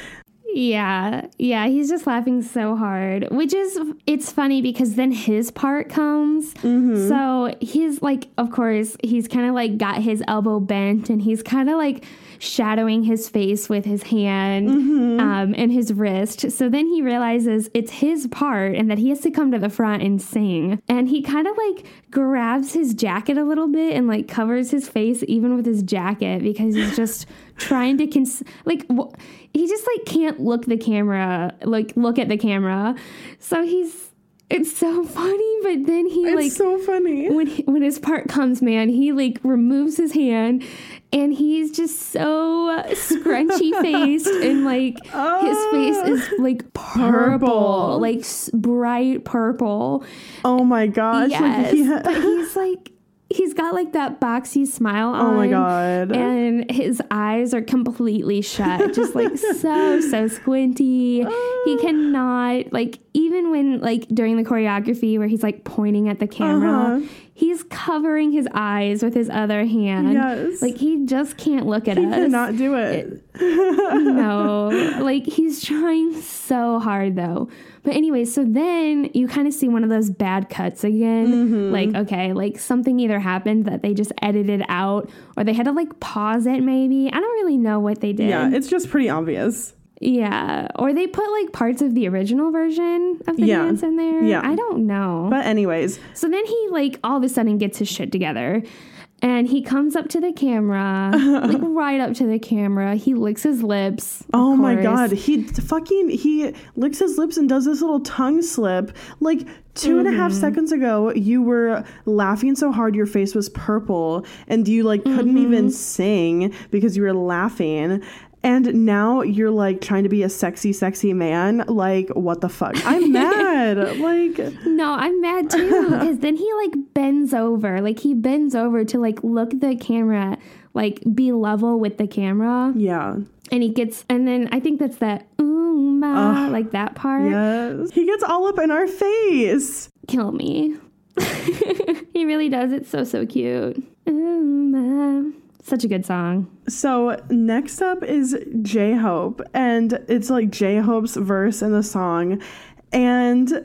Yeah, yeah, he's just laughing so hard, which is, it's funny because then his part comes. Mm-hmm. So he's, like, of course, he's kind of, like, got his elbow bent, and he's kind of, like, shadowing his face with his hand mm-hmm. um, and his wrist. So then he realizes it's his part and that he has to come to the front and sing. And he kind of, like, grabs his jacket a little bit and, like, covers his face even with his jacket because he's just trying to cons- like w- he just, like, can't look the camera like look at the camera. So he's it's so funny, but then he it's like so funny when he, when his part comes, man, he, like, removes his hand and he's just so scrunchy faced and, like, uh, his face is, like, purple, purple. like s- bright purple. Oh my gosh. Yes, like, yeah. But he's like he's got, like, that boxy smile on. Oh my god. And his eyes are completely shut. Just, like, so, so squinty. He cannot, like, even when, like, during the choreography where he's, like, pointing at the camera, uh-huh. he's covering his eyes with his other hand. Yes. Like, he just can't look at he us. He cannot do it. it no. Like, he's trying so hard, though. But anyway, so then you kind of see one of those bad cuts again. Mm-hmm. Like, okay, like, something either happened that they just edited out or they had to, like, pause it maybe. I don't really know what they did. Yeah, it's just pretty obvious. Yeah. Or they put, like, parts of the original version of the yeah. dance in there. Yeah. I don't know. But anyways. So then he, like, all of a sudden gets his shit together. And he comes up to the camera, like, right up to the camera. He licks his lips. Oh my god. He fucking, he licks his lips and does this little tongue slip. Like, two mm-hmm. and a half seconds ago, you were laughing so hard your face was purple. And you, like, couldn't mm-hmm. even sing because you were laughing. And now you're like trying to be a sexy, sexy man. Like, what the fuck? I'm mad. Like, no, I'm mad too. Because then he like bends over. Like he bends over to like look at the camera, like be level with the camera. Yeah. And he gets, and then I think that's that, ooh, ma, uh, like that part. Yes. He gets all up in our face. Kill me. He really does. It's so, so cute. Ooh, ma. Such a good song. So next up is J-Hope, and it's like J-Hope's verse in the song. And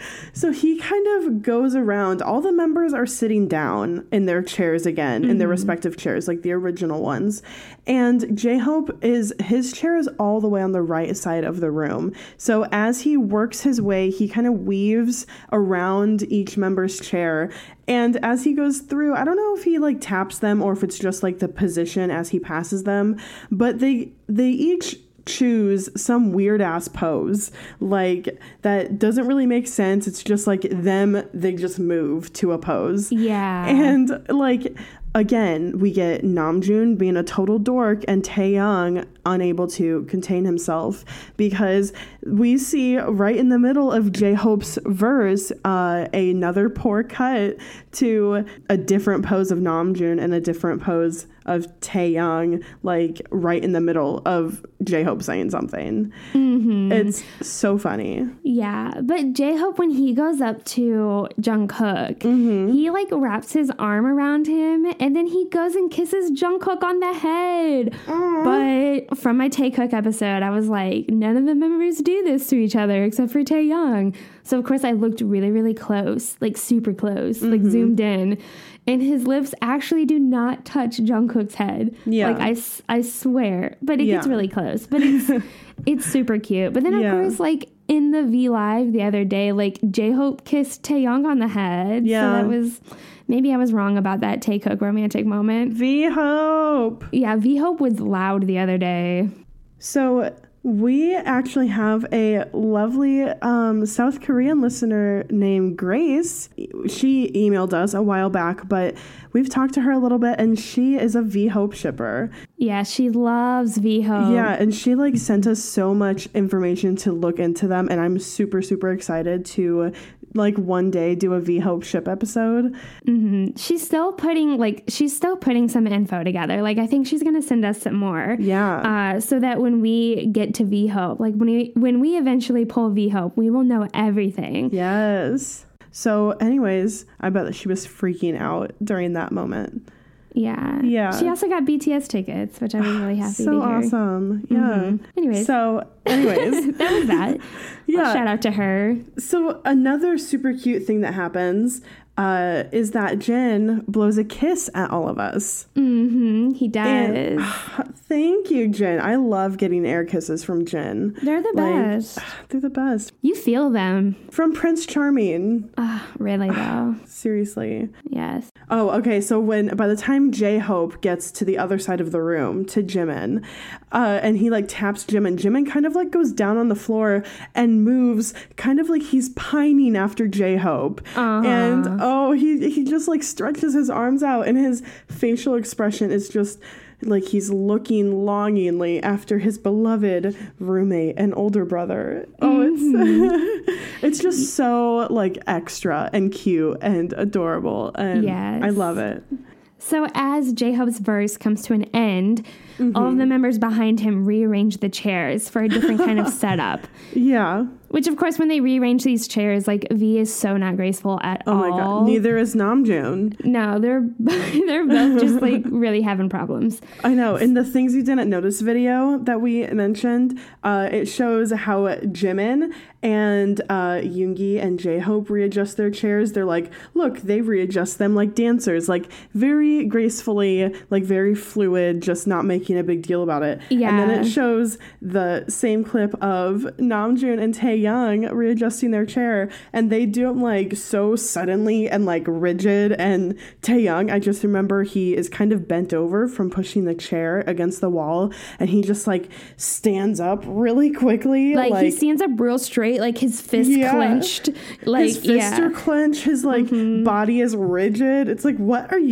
so he kind of goes around. All the members are sitting down in their chairs again, mm-hmm. in their respective chairs, like the original ones. And J-Hope is, his chair is all the way on the right side of the room. So as he works his way, he kind of weaves around each member's chair. And as he goes through, I don't know if he like taps them or if it's just like the position as he passes them, but they they each choose some weird ass pose like that doesn't really make sense. It's just like them, they just move to a pose. Yeah. And like again, we get Namjoon being a total dork and Taehyung unable to contain himself, because we see right in the middle of J-Hope's verse uh, another poor cut to a different pose of Namjoon and a different pose of Taehyung, like right in the middle of J-Hope saying something. Mm-hmm. It's so funny. Yeah, but J-Hope, when he goes up to Jungkook, mm-hmm. he like wraps his arm around him and then he goes and kisses Jungkook on the head. Aww. But from my Taekook episode, I was like, none of the members do this to each other except for Taehyung. So of course I looked really, really close, like super close, mm-hmm. like zoomed in. And his lips actually do not touch Jungkook's head. Yeah. Like, I, I swear. But it yeah. gets really close. But it's it's super cute. But then, of yeah. course, like, in the V Live the other day, like, J-Hope kissed Taehyung on the head. Yeah. So that was... Maybe I was wrong about that Taekook romantic moment. V-Hope. Yeah, V-Hope was loud the other day. So... we actually have a lovely um, South Korean listener named Grace. She emailed us a while back, but we've talked to her a little bit, and she is a V-Hope shipper. Yeah, she loves V-Hope. Yeah, and she like sent us so much information to look into them, and I'm super, super excited to like one day do a V-Hope ship episode. Mm-hmm. She's still putting like she's still putting some info together. Like I think she's gonna send us some more. Yeah. Uh, so that when we get to V-Hope, like when we when we eventually pull V-Hope, we will know everything. Yes. So anyways, I bet that she was freaking out during that moment. Yeah. Yeah. She also got B T S tickets, which I was really happy so to hear. So awesome. Yeah. Mm-hmm. Anyways. So anyways. that was that. Yeah. Well, shout out to her. So another super cute thing that happens uh, is that Jin blows a kiss at all of us. Mm-hmm. He does. And, uh, thank you, Jin. I love getting air kisses from Jin. They're the like, best. They're the best. You feel them. From Prince Charming. Uh, really, though. Seriously. Yes. Oh, okay. So when by the time J-Hope gets to the other side of the room to Jimin, uh, and he like taps Jimin, Jimin kind of like goes down on the floor and moves, kind of like he's pining after J-Hope. Uh-huh. And oh, he he just like stretches his arms out, and his facial expression is just like he's looking longingly after his beloved roommate and older brother. Oh, mm-hmm. it's it's just so like extra and cute and adorable, and yes. I love it. So as J-Hope's verse comes to an end, mm-hmm. all of the members behind him rearrange the chairs for a different kind of setup. Yeah. Which, of course, when they rearrange these chairs, like, V is so not graceful at oh all. Oh, my God. Neither is Namjoon. No, they're they're both just, like, really having problems. I know. In the Things You Didn't Notice video that we mentioned, uh, it shows how Jimin and uh, Yoongi and J-Hope readjust their chairs. They're like, look, they readjust them like dancers, like, very gracefully, like, very fluid, just not making a big deal about it. Yeah. And then it shows the same clip of Namjoon and Taeyoung readjusting their chair, and they do it like so suddenly and like rigid. And Taeyoung, I just remember he is kind of bent over from pushing the chair against the wall, and he just like stands up really quickly. Like, like he stands up real straight, like his fist yeah. clenched. Like his fists yeah. are clenched, his like mm-hmm. body is rigid. It's like, what are you doing?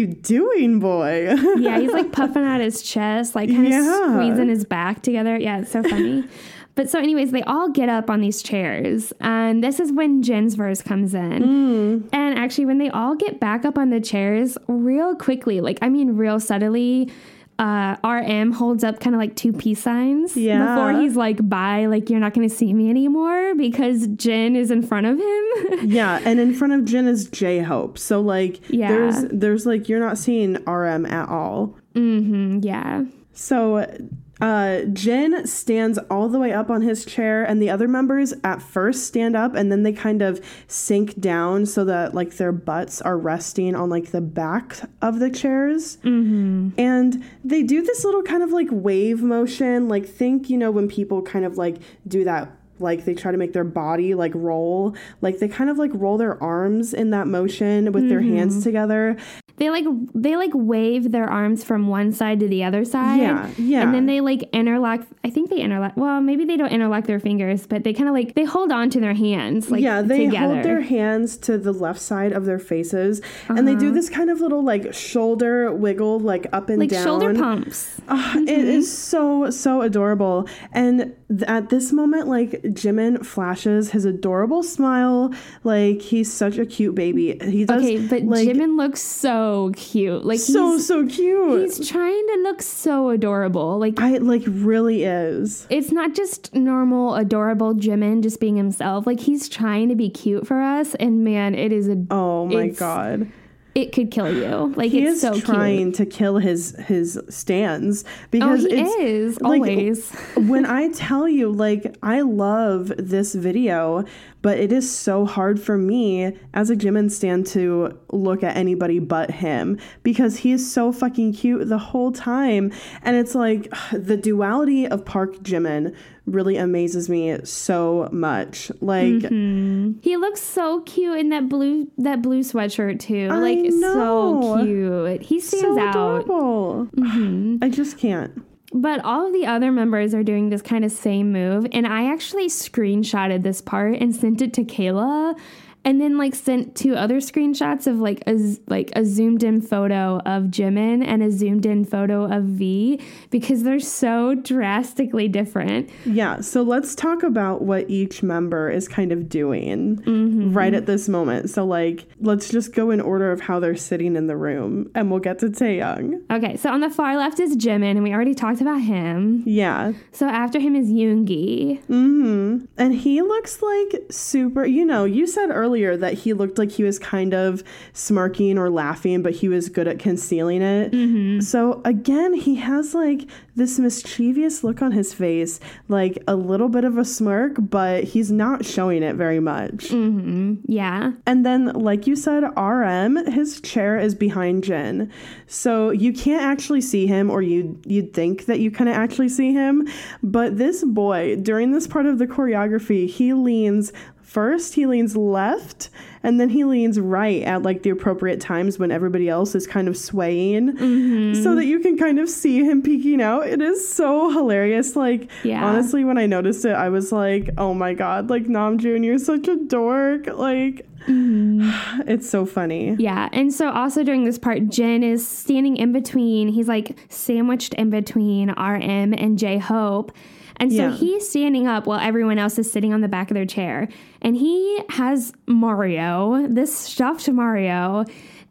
doing, boy? Yeah, he's like puffing out his chest, like kind of Yeah. squeezing his back together. Yeah, it's so funny. But so anyways, they all get up on these chairs, and this is when Jin's verse comes in. Mm. And actually, when they all get back up on the chairs real quickly, like, I mean, real subtly, uh, R M holds up kind of like two peace signs Yeah. before he's like, bye, like, you're not going to see me anymore, because Jin is in front of him. Yeah, and in front of Jin is J-Hope. So, like, Yeah. there's, there's like, you're not seeing R M at all. Mm-hmm, yeah. So uh, Jin stands all the way up on his chair, and the other members at first stand up, and then they kind of sink down so that like their butts are resting on like the back of the chairs. Mm-hmm. And they do this little kind of like wave motion, like think, you know, when people kind of like do that, like they try to make their body like roll, like they kind of like roll their arms in that motion with mm-hmm. their hands together. They like they like wave their arms from one side to the other side. Yeah, yeah. And then they like interlock. I think they interlock. Well, maybe they don't interlock their fingers, but they kind of like they hold on to their hands. Like yeah, they together. hold their hands to the left side of their faces, uh-huh. and they do this kind of little like shoulder wiggle, like up and like down, like shoulder pumps. Oh, mm-hmm. It is so so adorable. And th- at this moment, like Jimin flashes his adorable smile, like he's such a cute baby. He does. Okay, but like, Jimin looks so cute, like so he's, so cute. He's trying to look so adorable, like I like really is. It's not just normal adorable Jimin just being himself. Like he's trying to be cute for us, and man, it is a oh my god. It could kill you. Like he it's is so trying cute. to kill his his stands because oh, he it's is like, always. When I tell you, like, I love this video, but it is so hard for me as a Jimin stan to look at anybody but him because he is so fucking cute the whole time, and it's like the duality of Park Jimin really amazes me so much. Like mm-hmm. he looks so cute in that blue that blue sweatshirt too. I like know. so cute. He stands so out. Adorable. Mm-hmm. I just can't. But all of the other members are doing this kind of same move, and I actually screenshotted this part and sent it to Kayla. And then like sent two other screenshots of like a like a zoomed in photo of Jimin and a zoomed in photo of V because they're so drastically different. Yeah, so let's talk about what each member is kind of doing mm-hmm. right at this moment. So like let's just go in order of how they're sitting in the room, and we'll get to Taeyang. Okay, so on the far left is Jimin, and we already talked about him. Yeah. So after him is Yoongi. Mm-hmm. And he looks like super, you know, you said earlier that he looked like he was kind of smirking or laughing, but he was good at concealing it. Mm-hmm. So again, he has like this mischievous look on his face, like a little bit of a smirk, but he's not showing it very much. Mm-hmm. Yeah. And then, like you said, R M, his chair is behind Jin. So you can't actually see him, or you'd, you'd think that you couldn't actually see him. But this boy, during this part of the choreography, he leans First, he leans left, and then he leans right at like the appropriate times when everybody else is kind of swaying, mm-hmm. so that you can kind of see him peeking out. It is so hilarious. Like, yeah. honestly, when I noticed it, I was like, oh my god, like Namjoon, you're such a dork. Like, mm-hmm. It's so funny. Yeah, and so also during this part, Jin is standing in between. He's like sandwiched in between R M and J-Hope. And so yeah. he's standing up while everyone else is sitting on the back of their chair. And he has Mario, this stuffed Mario,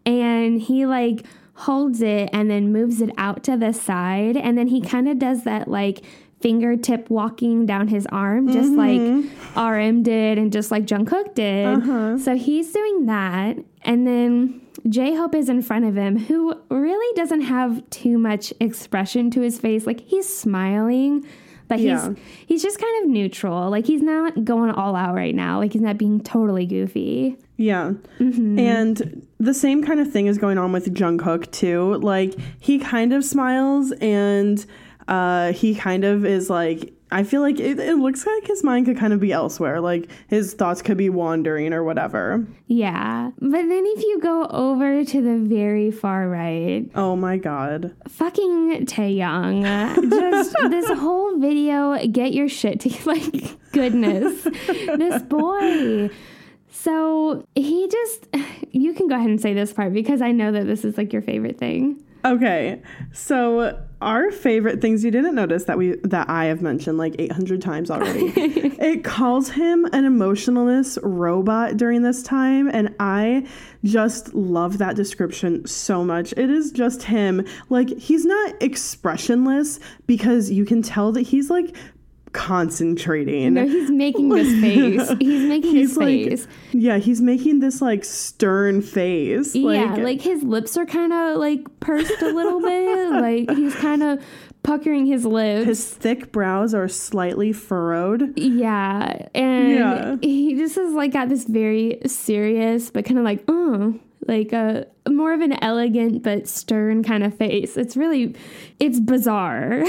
and he like holds it and then moves it out to the side. And then he kind of does that like fingertip walking down his arm, just mm-hmm. like R M did and just like Jungkook did. Uh-huh. So he's doing that. And then J-Hope is in front of him, who really doesn't have too much expression to his face. Like he's smiling. But yeah. he's he's just kind of neutral. Like, he's not going all out right now. Like, he's not being totally goofy. Yeah. Mm-hmm. And the same kind of thing is going on with Jungkook, too. Like, he kind of smiles, and uh, he kind of is like, I feel like it, it looks like his mind could kind of be elsewhere. Like, his thoughts could be wandering or whatever. Yeah. But then if you go over to the very far right. Oh, my God. Fucking Taeyang. Just this whole video, get your shit together. Like, goodness. This boy. So he just, you can go ahead and say this part because I know that this is like your favorite thing. Okay, so our favorite things you didn't notice that we that I have mentioned like eight hundred times already. It calls him an emotionless robot during this time, and I just love that description so much. It is just him. Like, he's not expressionless because you can tell that he's like concentrating. No, he's making this face. He's making he's his like, face. Yeah, he's making this like stern face. Yeah, like, like his lips are kind of like pursed a little bit. Like he's kind of puckering his lips. His thick brows are slightly furrowed. Yeah, and yeah. he just is like got this very serious, but kind of like, oh, like a more of an elegant but stern kind of face. It's really, it's bizarre.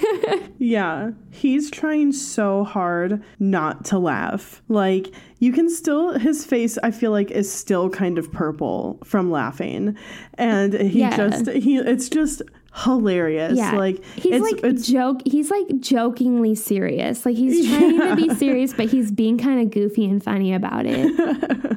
Yeah, he's trying so hard not to laugh. Like, you can still, his face, I feel like, is still kind of purple from laughing. And he yeah. just, he, it's just hilarious. Yeah. Like, he's it's, like it's, joke, he's like jokingly serious. Like, he's trying yeah. to be serious, but he's being kind of goofy and funny about it.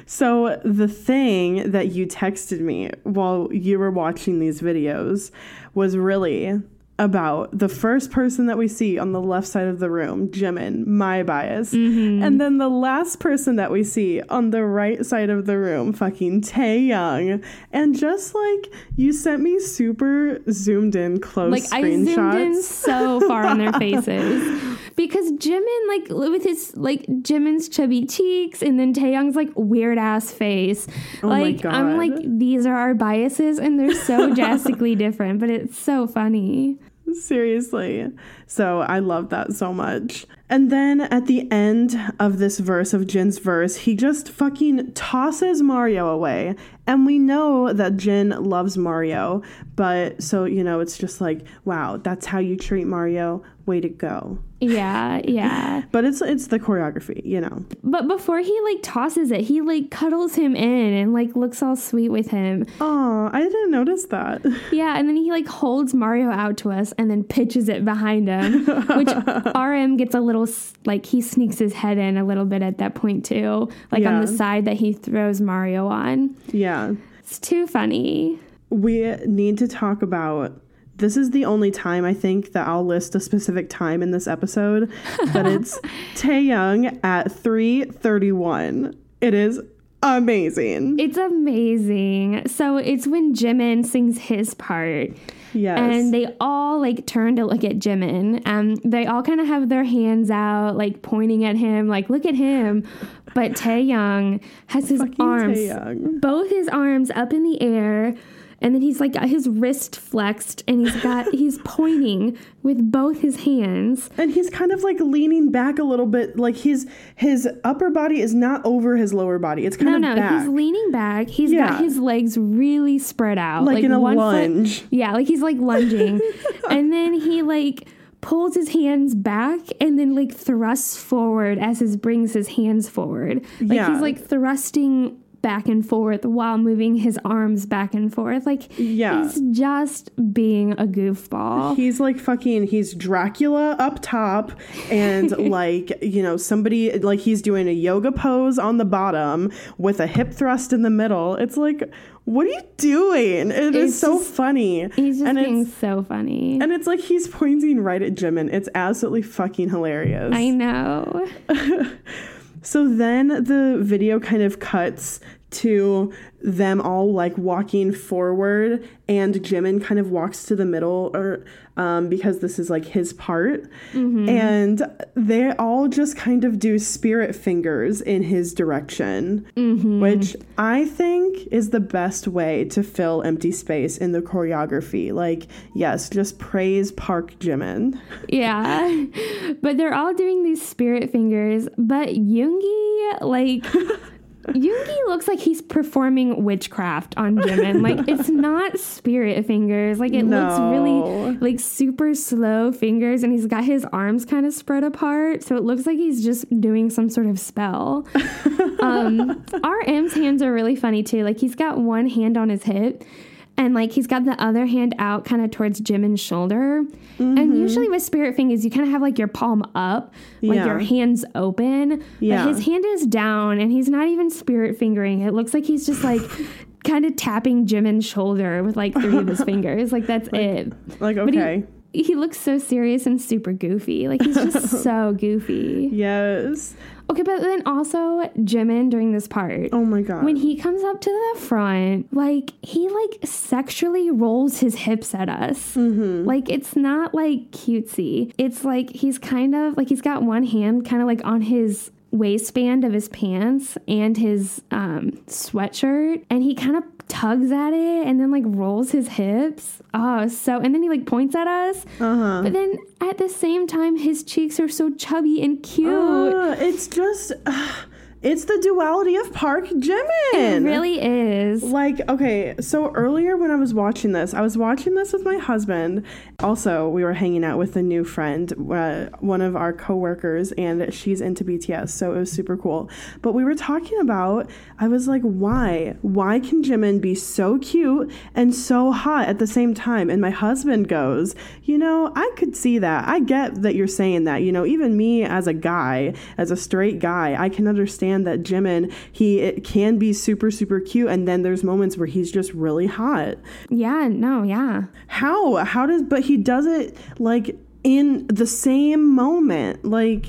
So the thing that you texted me while you were watching these videos was really about the first person that we see on the left side of the room, Jimin, my bias. Mm-hmm. And then the last person that we see on the right side of the room, fucking Taehyung. And just like, you sent me super zoomed in close like, screenshots. I zoomed in so far on their faces. Because Jimin, like, with his, like, Jimin's chubby cheeks and then Taehyung's, like, weird-ass face. Oh like, my God. I'm like, these are our biases, and they're so drastically different, but it's so funny. Seriously. So I love that so much. And then at the end of this verse, of Jin's verse, he just fucking tosses Mario away. And we know that Jin loves Mario. But so, you know, it's just like, wow, that's how you treat Mario. Way to go. Yeah, yeah. But it's it's the choreography, you know. But before he, like, tosses it, he, like, cuddles him in and, like, looks all sweet with him. Oh, I didn't notice that. Yeah, and then he, like, holds Mario out to us and then pitches it behind him, which R M gets a little, like, he sneaks his head in a little bit at that point, too. Like, yeah. on the side that he throws Mario on. Yeah. It's too funny. We need to talk about... This is the only time I think that I'll list a specific time in this episode, but it's Taehyung at three thirty-one. It is amazing. It's amazing. So it's when Jimin sings his part. Yes. And they all, like, turn to look at Jimin. Um, they all kind of have their hands out, like, pointing at him, like, look at him. But Taehyung has his Fucking arms, Taehyung. both his arms up in the air. And then he's like got his wrist flexed and he's got, he's pointing with both his hands. And he's kind of like leaning back a little bit. Like his, his upper body is not over his lower body. It's kind no, of no, back. he's leaning back. He's Yeah. got his legs really spread out. Like in a one lunge. Foot, yeah, like he's like lunging. And then he like pulls his hands back and then like thrusts forward as he brings his hands forward. Like Yeah. he's like thrusting back and forth while moving his arms back and forth. Like, Yeah. he's just being a goofball. He's like fucking, he's Dracula up top and like, you know, somebody, like he's doing a yoga pose on the bottom with a hip thrust in the middle. It's like, what are you doing? It It's is so just- funny. He's just and being it's, so funny. and it's like he's pointing right at Jimin. It's absolutely fucking hilarious. I know. So then the video kind of cuts to them all like walking forward and Jimin kind of walks to the middle or um, because this is like his part. Mm-hmm. And they all just kind of do spirit fingers in his direction, mm-hmm. which I think is the best way to fill empty space in the choreography. Like, yes, just praise Park Jimin. Yeah. But they're all doing these spirit fingers, but Yoongi, like... Yoongi looks like he's performing witchcraft on Jimin. Like, it's not spirit fingers. Like, it No. looks really, like, super slow fingers, and he's got his arms kind of spread apart, so it looks like he's just doing some sort of spell. um, R M's hands are really funny, too. Like, he's got one hand on his hip, And like he's got the other hand out kind of towards Jimin's shoulder. Mm-hmm. And usually with spirit fingers, you kind of have like your palm up, like Yeah. your hands open. Yeah. But his hand is down and he's not even spirit fingering. It looks like he's just like kind of tapping Jimin's shoulder with like three of his fingers. Like that's like, it. Like, But he- okay. He looks so serious and super goofy. Like, he's just so goofy. Yes. Okay, but then also Jimin during this part. Oh my god. When he comes up to the front, like, he, like, sexually rolls his hips at us. Mm-hmm. Like, it's not, like, cutesy. It's, like, he's kind of, like, he's got one hand kind of, like, on his waistband of his pants and his um, sweatshirt. And he kind of tugs at it and then like rolls his hips. Oh, so, and then he like points at us. Uh-huh. But then at the same time, his cheeks are so chubby and cute. Uh, it's just, uh, it's the duality of Park Jimin. It really is. Like, okay, so earlier when I was watching this, I was watching this with my husband. Also, we were hanging out with a new friend, uh, one of our coworkers, and she's into B T S, so it was super cool. But we were talking about, I was like, why? Why can Jimin be so cute and so hot at the same time? And my husband goes, you know, I could see that. I get that you're saying that. You know, even me as a guy, as a straight guy, I can understand that Jimin, he it can be super, super cute, and then there's moments where he's just really hot. Yeah, no, yeah. How? How does, but he does it like in the same moment. Like,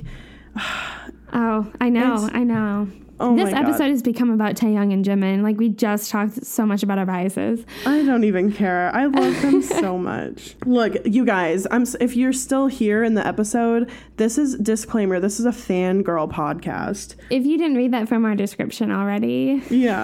oh, I know, It's- I know. Oh this my God. episode has become about Taehyung and Jimin. Like, we just talked so much about our biases. I don't even care. I love them so much. Look, you guys, I'm s- if you're still here in the episode, this is disclaimer. This is a fangirl podcast. If you didn't read that from our description already. Yeah.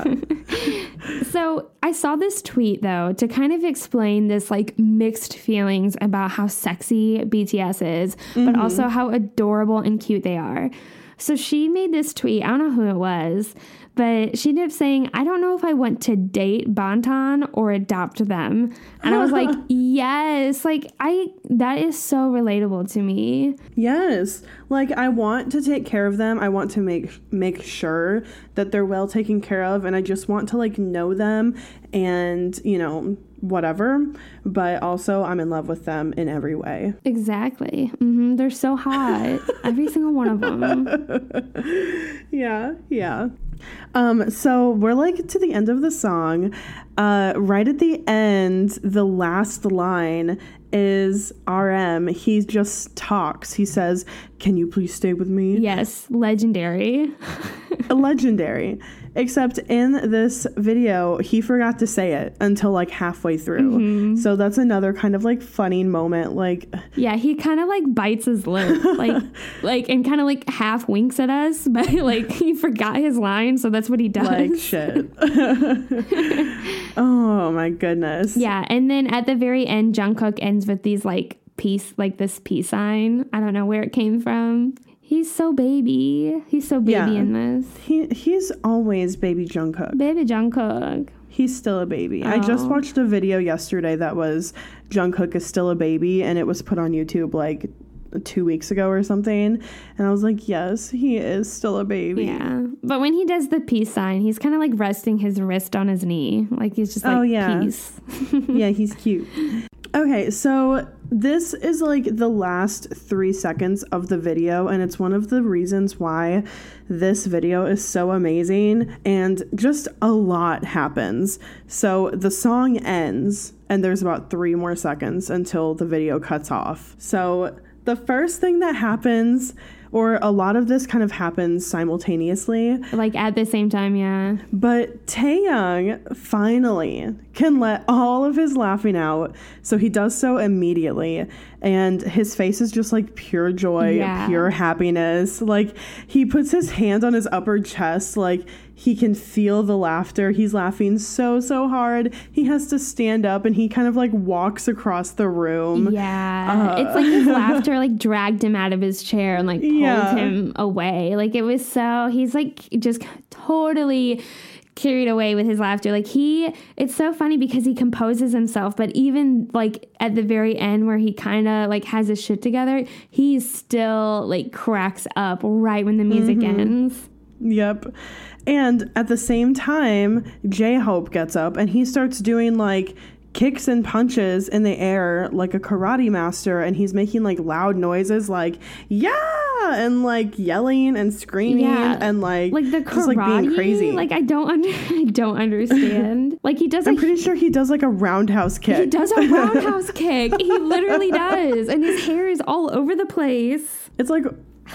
So I saw this tweet, though, to kind of explain this, like, mixed feelings about how sexy B T S is, Mm-hmm. but also how adorable and cute they are. So she made this tweet. I don't know who it was, but she ended up saying, I don't know if I want to date Bantan or adopt them. And I was like, yes, like, I, that is so relatable to me. Yes. Like, I want to take care of them. I want to make make sure that they're well taken care of, and I just want to like know them and, you know, whatever, but also I'm in love with them in every way. Exactly. Mm-hmm. They're so hot. Every single one of them. Yeah, yeah. Um, so we're like to the end of the song. Uh, right at the end, the last line is R M. He just talks. He says, "Can you please stay with me?" Yes, legendary. Legendary. Except in this video, he forgot to say it until like halfway through. Mm-hmm. So that's another kind of like funny moment. Like, yeah, he kind of like bites his lip, like, like, and kind of like half winks at us, but like he forgot his line, so that's what he does. like shit. Oh my goodness. Yeah, and then at the very end, Jungkook ends with these like peace, like this peace sign. I don't know where it came from. He's so baby. He's so baby Yeah. in this. He he's always baby Jungkook. Baby Jungkook. He's still a baby. I just Oh. watched a video yesterday that was Jungkook is still a baby, and it was put on YouTube like two weeks ago or something. And I was like, yes, he is still a baby. Yeah, but when he does the peace sign, he's kind of like resting his wrist on his knee, like he's just like Oh, yeah. peace. Yeah, he's cute. Okay, so this is like the last three seconds of the video, and it's one of the reasons why this video is so amazing, and just a lot happens. So the song ends, and there's about three more seconds until the video cuts off. So the first thing that happens, or a lot of this kind of happens simultaneously, Like at the same time, yeah. but Taehyung finally can let all of his laughing out. So he does so immediately. And his face is just like pure joy, Yeah. pure happiness. Like he puts his hand on his upper chest, like he can feel the laughter. He's laughing so, so hard. He has to stand up and he kind of like walks across the room. Yeah, Uh. it's like his laughter like dragged him out of his chair and like pulled Yeah. him away. Like it was so, he's like just totally carried away with his laughter. Like he, it's so funny because he composes himself, but even like at the very end where he kind of like has his shit together, he still like cracks up right when the music Mhm. ends. Yep. And at the same time, J-Hope gets up and he starts doing like kicks and punches in the air like a karate master, and he's making like loud noises like yeah and like yelling and screaming Yeah. and like Like the just like being karate, crazy. like I don't under, I don't understand. Like he does. I'm a, pretty sure he does like a roundhouse kick. He does a roundhouse kick. He literally does, and his hair is all over the place. It's like,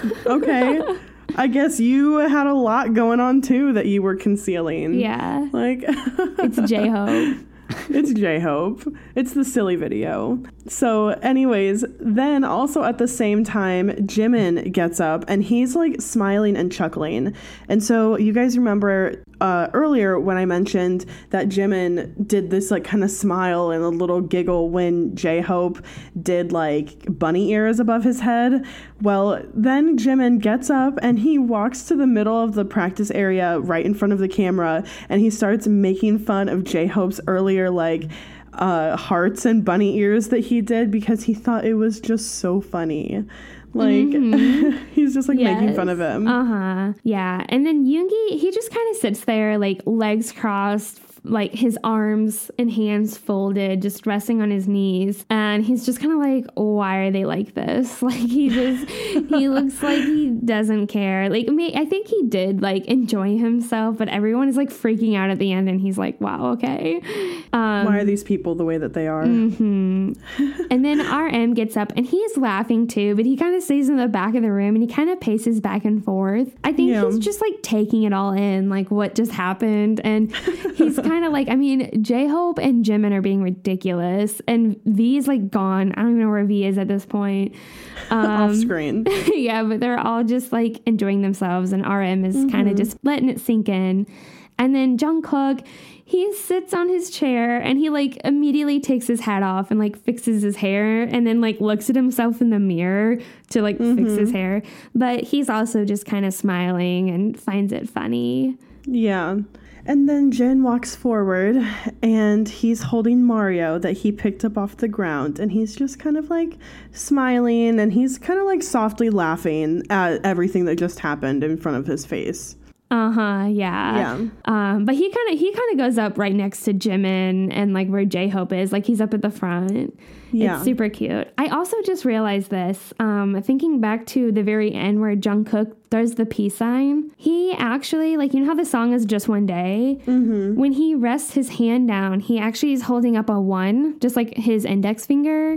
okay, I guess you had a lot going on too that you were concealing. Yeah, like it's J-Hope. It's J-Hope. It's the silly video. So anyways, then also at the same time, Jimin gets up and he's like smiling and chuckling. And so you guys remember uh, earlier when I mentioned that Jimin did this like kind of smile and a little giggle when J-Hope did like bunny ears above his head. Well, then Jimin gets up and he walks to the middle of the practice area right in front of the camera, and he starts making fun of J-Hope's earlier like uh, hearts and bunny ears that he did because he thought it was just so funny. Like, mm-hmm. he's just like yes. making fun of him. Uh-huh. Yeah. And then Yoongi, he just kind of sits there, like legs crossed, like his arms and hands folded, just resting on his knees. And he's just kind of like, why are they like this? Like he just, he looks like he doesn't care. Like me, I think he did like enjoy himself, but everyone is like freaking out at the end and he's like, wow, okay. Um, why are these people the way that they are? Mm-hmm. And then R M gets up and he's laughing too, but he kind of stays in the back of the room and he kind of paces back and forth. I think yeah. he's just like taking it all in, like what just happened. And he's kind of like, I mean, J-Hope and Jimin are being ridiculous, and V is like gone. I don't even know where V is at this point. Um, Off screen. Yeah, but they're all just like enjoying themselves, and R M is mm-hmm. kind of just letting it sink in. And then Jungkook, he sits on his chair and he like immediately takes his hat off and like fixes his hair and then like looks at himself in the mirror to like mm-hmm. fix his hair. But he's also just kind of smiling and finds it funny. Yeah. And then Jin walks forward and he's holding Mario that he picked up off the ground, and he's just kind of like smiling and he's kind of like softly laughing at everything that just happened in front of his face. Uh-huh, yeah. Yeah. Um, but he kind of he kind of goes up right next to Jimin and like where J-Hope is, like he's up at the front. Yeah. It's super cute. I also just realized this, um, thinking back to the very end where Jungkook does the peace sign. He actually, like, you know how the song is Just One Day? Mm-hmm. When he rests his hand down, he actually is holding up a one, just like his index finger.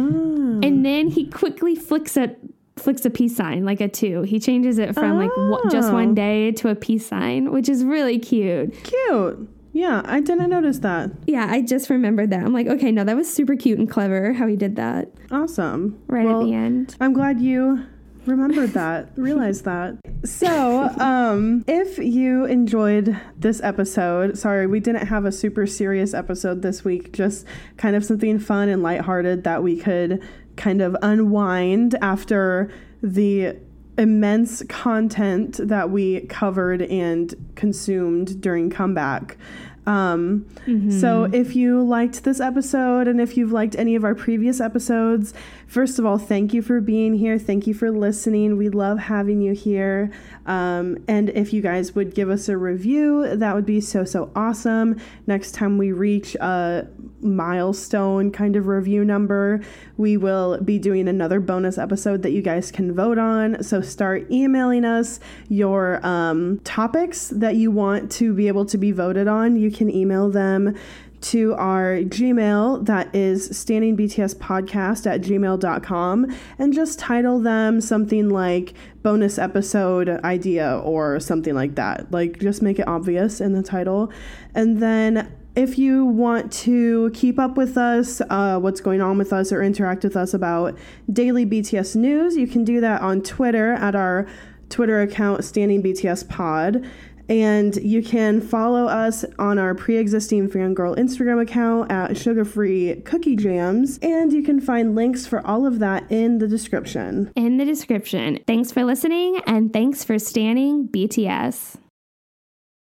Oh. And then he quickly flicks it. flicks a peace sign, like a two. He changes it from oh. like w- just one day to a peace sign, which is really cute. Cute. Yeah, I didn't notice that. Yeah, I just remembered that. I'm like, okay, no, that was super cute and clever how he did that. Awesome. Right well, at the end. I'm glad you remembered that, realized that. So, um, if you enjoyed this episode, sorry, we didn't have a super serious episode this week, just kind of something fun and lighthearted that we could kind of unwind after the immense content that we covered and consumed during Comeback. Um, mm-hmm. So if you liked this episode and if you've liked any of our previous episodes, first of all, thank you for being here. Thank you for listening. We love having you here. Um, and if you guys would give us a review, that would be so, so awesome. Next time we reach a milestone kind of review number, we will be doing another bonus episode that you guys can vote on. So start emailing us your um, topics that you want to be able to be voted on. You can email them to our Gmail, that is standingbtspodcast at gmail dot com, and just title them something like bonus episode idea or something like that. Like, just make it obvious in the title. And then if you want to keep up with us, uh, what's going on with us, or interact with us about daily B T S news, you can do that on Twitter at our Twitter account, Standing B T S Pod. And you can follow us on our pre-existing Fangirl Instagram account at Sugar-Free Cookie Jams. And you can find links for all of that in the description. In the description. Thanks for listening, and thanks for standing B T S.